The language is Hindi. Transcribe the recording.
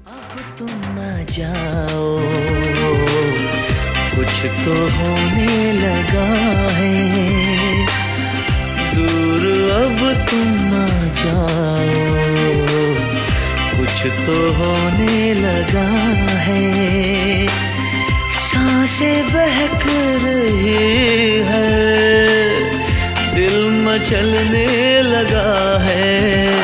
अब तुम ना जाओ, कुछ तो होने लगा है। दूर अब तुम ना जाओ, कुछ तो होने लगा है। सांसें बहक रही है, दिल मचलने लगा है।